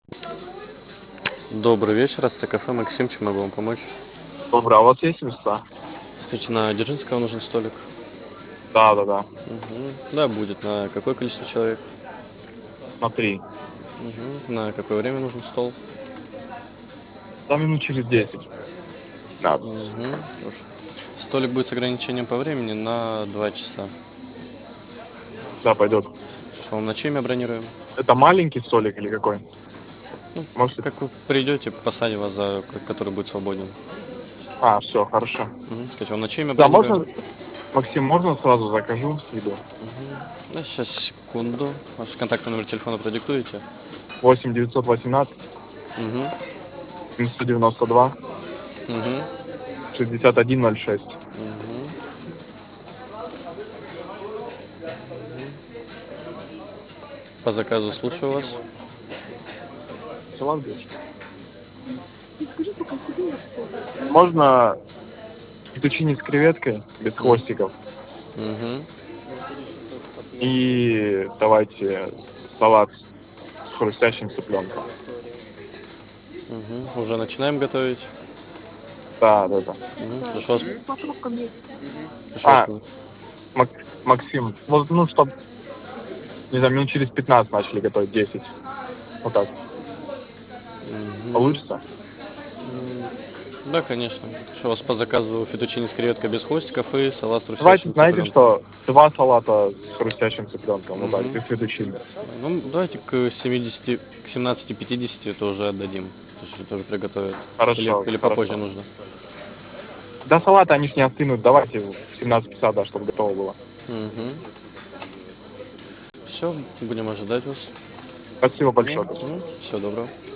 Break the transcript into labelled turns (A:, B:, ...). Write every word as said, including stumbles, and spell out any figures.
A: Добрый вечер, Астекафе, Максим, чем могу вам помочь?
B: Добрый, а у вас есть места?
A: Скажите, на Дзержинского нужен столик?
B: Да, да, да.
A: Мгм. Да, будет. На какое количество человек?
B: Смотри,
A: Мгм. На какое время нужен стол?
B: там минут через десять. Надо.
A: Мгм. Хорошо. Столик будет с ограничением по времени на два часа.
B: Да, пойдет.
A: Что, вам на чье имя бронируем?
B: Это маленький столик или какой?
A: Ну,
B: Может...
A: как вы придете, посадим вас за к- который будет свободен.
B: А, все, хорошо.
A: Мгм. Скажите, вам на чье имя
B: Да,
A: бронируем?
B: можно, Максим, можно сразу закажу еду?
A: Да, сейчас, секунду. Ваш контактный номер телефона продиктуете?
B: восемь девятьсот восемнадцать
A: Угу.
B: семьсот девяносто два
A: Угу.
B: шестьдесят один ноль шесть.
A: Угу. По заказу слушаю вас.
B: Салат будешь? Можно фетучини с креветкой, без хвостиков.
A: Угу.
B: И давайте салат с хрустящим цыпленком.
A: Угу. Уже начинаем готовить.
B: Да, да, да.
A: Мгм. Хорошо, вас, хорошо вас.
B: А, Мак- Максим, вот, ну, чтоб, не знаю, минут через пятнадцать начали готовить, десять. Вот так.
A: Мгм.
B: Получится?
A: Да, конечно. Что у вас по заказу фетучини с креветкой без хвостиков и салат с
B: Давайте,
A: хрустящим
B: знаете
A: цыпленком.
B: что, два салата с хрустящим цыпленком, вот так,
A: Мгм.
B: без фетучини.
A: Ну, давайте к семидесяти, к семнадцати пятидесяти это уже отдадим. То есть это уже приготовят. Или,
B: Хорошо,
A: или попозже
B: хорошо.
A: нужно.
B: До салата они ж не остынут, давайте в семнадцать пятьдесят, да, чтобы готово было.
A: Угу. Все, будем ожидать вас.
B: Спасибо
A: Ну,
B: большое.
A: ну, всего доброго.